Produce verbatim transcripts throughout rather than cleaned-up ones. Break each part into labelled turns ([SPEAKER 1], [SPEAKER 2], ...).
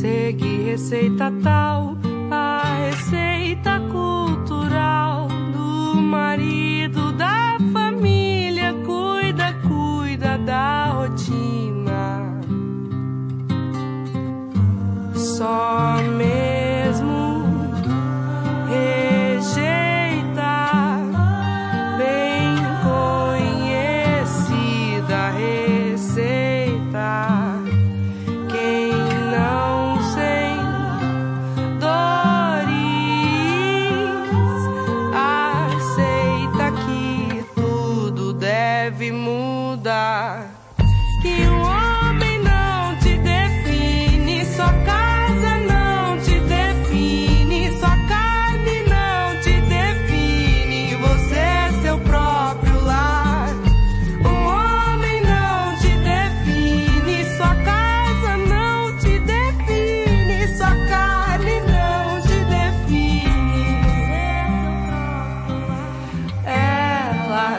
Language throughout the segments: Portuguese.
[SPEAKER 1] segue receita tal, a receita cultural do marido da família, cuida, cuida da rotina. Só mesmo rejeita bem conhecida receita. Que um homem não te define, sua casa não te define, sua carne não te define, você é seu próprio lar. Um homem não te define, sua casa não te define, sua carne não te define, ela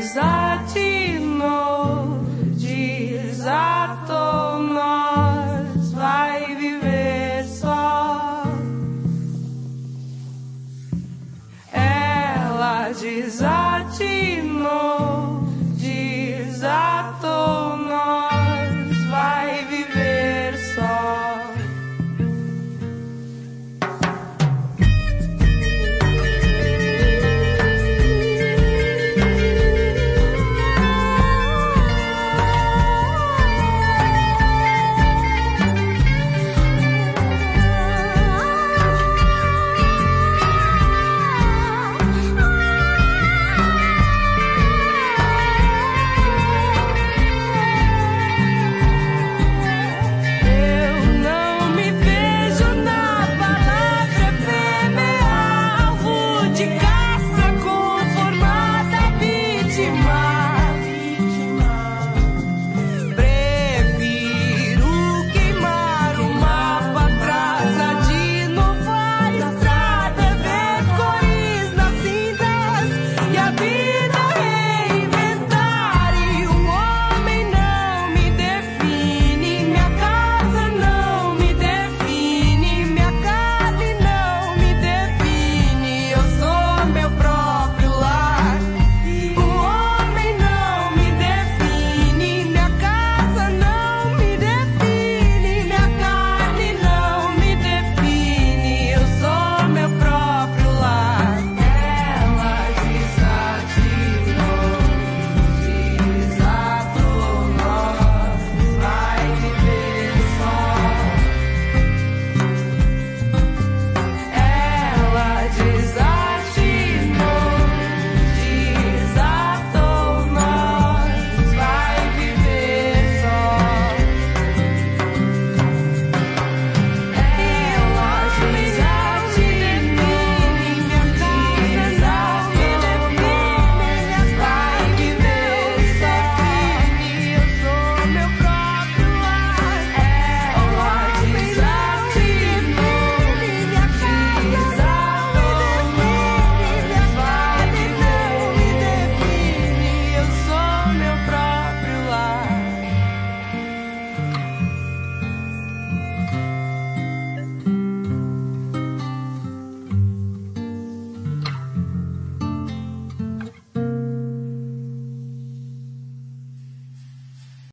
[SPEAKER 1] desatinou, desatou, nós vai viver só. Ela desatinou, desatou, nós vai viver só. De